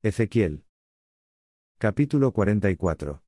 Ezequiel. Capítulo 44.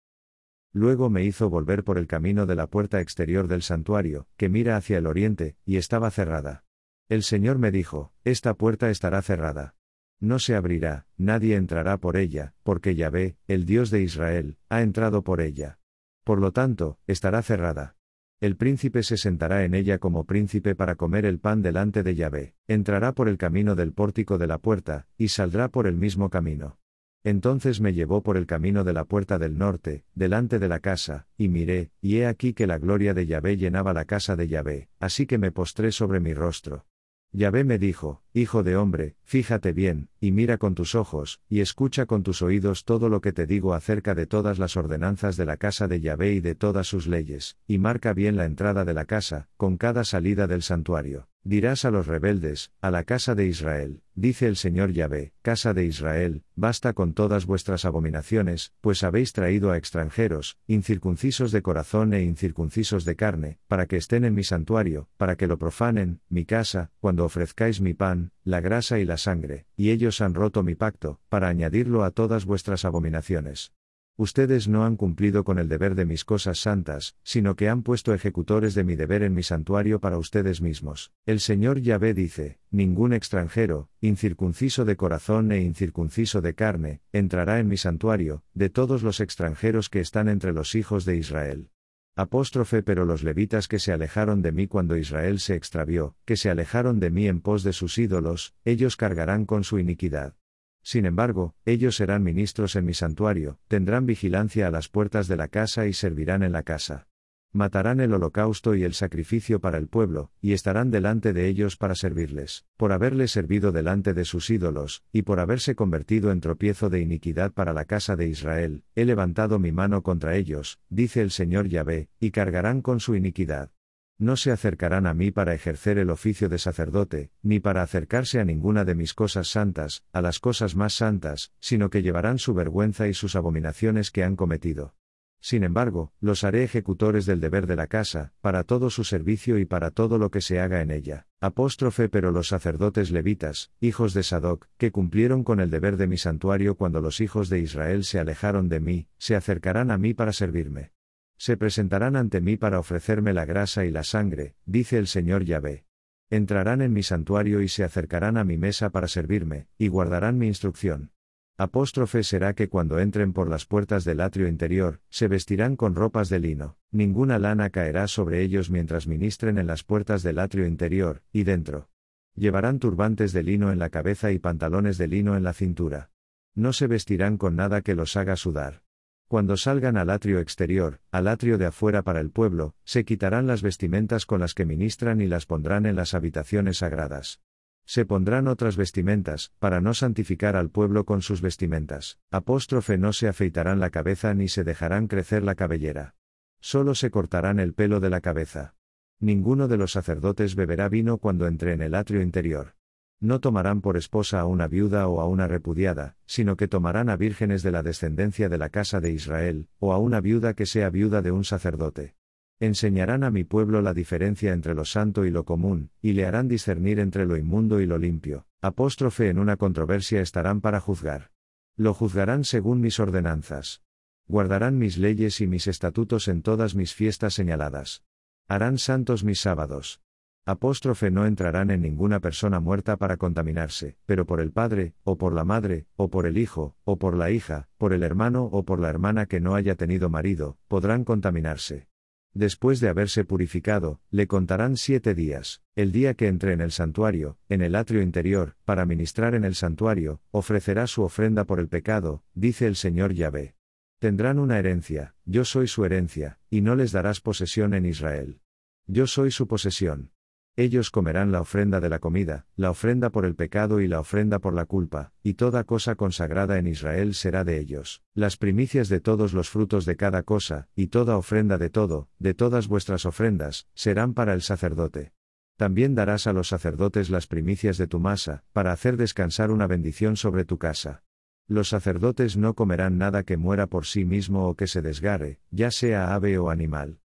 Luego me hizo volver por el camino de la puerta exterior del santuario, que mira hacia el oriente, y estaba cerrada. El Señor me dijo: esta puerta estará cerrada. No se abrirá, nadie entrará por ella, porque Yahvé, el Dios de Israel, ha entrado por ella. Por lo tanto, estará cerrada. El príncipe se sentará en ella como príncipe para comer el pan delante de Yahvé, entrará por el camino del pórtico de la puerta, y saldrá por el mismo camino. Entonces me llevó por el camino de la puerta del norte, delante de la casa, y miré, y he aquí que la gloria de Yahvé llenaba la casa de Yahvé, así que me postré sobre mi rostro. Yahvé me dijo: hijo de hombre, fíjate bien, y mira con tus ojos, y escucha con tus oídos todo lo que te digo acerca de todas las ordenanzas de la casa de Yahvé y de todas sus leyes, y marca bien la entrada de la casa, con cada salida del santuario. Dirás a los rebeldes, a la casa de Israel, dice el Señor Yahvé: casa de Israel, basta con todas vuestras abominaciones, pues habéis traído a extranjeros, incircuncisos de corazón e incircuncisos de carne, para que estén en mi santuario, para que lo profanen, mi casa, cuando ofrezcáis mi pan, la grasa y la sangre, y ellos han roto mi pacto, para añadirlo a todas vuestras abominaciones. Ustedes no han cumplido con el deber de mis cosas santas, sino que han puesto ejecutores de mi deber en mi santuario para ustedes mismos. El Señor Yahvé dice: ningún extranjero, incircunciso de corazón e incircunciso de carne, entrará en mi santuario, de todos los extranjeros que están entre los hijos de Israel. Pero los levitas que se alejaron de mí cuando Israel se extravió, que se alejaron de mí en pos de sus ídolos, ellos cargarán con su iniquidad. Sin embargo, ellos serán ministros en mi santuario, tendrán vigilancia a las puertas de la casa y servirán en la casa. Matarán el holocausto y el sacrificio para el pueblo, y estarán delante de ellos para servirles, por haberles servido delante de sus ídolos, y por haberse convertido en tropiezo de iniquidad para la casa de Israel. He levantado mi mano contra ellos, dice el Señor Yahvé, y cargarán con su iniquidad. No se acercarán a mí para ejercer el oficio de sacerdote, ni para acercarse a ninguna de mis cosas santas, a las cosas más santas, sino que llevarán su vergüenza y sus abominaciones que han cometido. Sin embargo, los haré ejecutores del deber de la casa, para todo su servicio y para todo lo que se haga en ella. Pero los sacerdotes levitas, hijos de Sadoc, que cumplieron con el deber de mi santuario cuando los hijos de Israel se alejaron de mí, se acercarán a mí para servirme. Se presentarán ante mí para ofrecerme la grasa y la sangre, dice el Señor Yahvé. Entrarán en mi santuario y se acercarán a mi mesa para servirme, y guardarán mi instrucción. Será que cuando entren por las puertas del atrio interior, se vestirán con ropas de lino, ninguna lana caerá sobre ellos mientras ministren en las puertas del atrio interior, y dentro. Llevarán turbantes de lino en la cabeza y pantalones de lino en la cintura. No se vestirán con nada que los haga sudar. Cuando salgan al atrio exterior, al atrio de afuera para el pueblo, se quitarán las vestimentas con las que ministran y las pondrán en las habitaciones sagradas. Se pondrán otras vestimentas, para no santificar al pueblo con sus vestimentas. No se afeitarán la cabeza ni se dejarán crecer la cabellera. Solo se cortarán el pelo de la cabeza. Ninguno de los sacerdotes beberá vino cuando entre en el atrio interior. No tomarán por esposa a una viuda o a una repudiada, sino que tomarán a vírgenes de la descendencia de la casa de Israel, o a una viuda que sea viuda de un sacerdote. Enseñarán a mi pueblo la diferencia entre lo santo y lo común, y le harán discernir entre lo inmundo y lo limpio. En una controversia estarán para juzgar. Lo juzgarán según mis ordenanzas. Guardarán mis leyes y mis estatutos en todas mis fiestas señaladas. Harán santos mis sábados. No entrarán en ninguna persona muerta para contaminarse, pero por el padre, o por la madre, o por el hijo, o por la hija, por el hermano o por la hermana que no haya tenido marido, podrán contaminarse. Después de haberse purificado, le contarán 7 días, el día que entre en el santuario, en el atrio interior, para ministrar en el santuario, ofrecerá su ofrenda por el pecado, dice el Señor Yahvé. Tendrán una herencia, yo soy su herencia, y no les darás posesión en Israel. Yo soy su posesión. Ellos comerán la ofrenda de la comida, la ofrenda por el pecado y la ofrenda por la culpa, y toda cosa consagrada en Israel será de ellos. Las primicias de todos los frutos de cada cosa, y toda ofrenda de todo, de todas vuestras ofrendas, serán para el sacerdote. También darás a los sacerdotes las primicias de tu masa, para hacer descansar una bendición sobre tu casa. Los sacerdotes no comerán nada que muera por sí mismo o que se desgarre, ya sea ave o animal.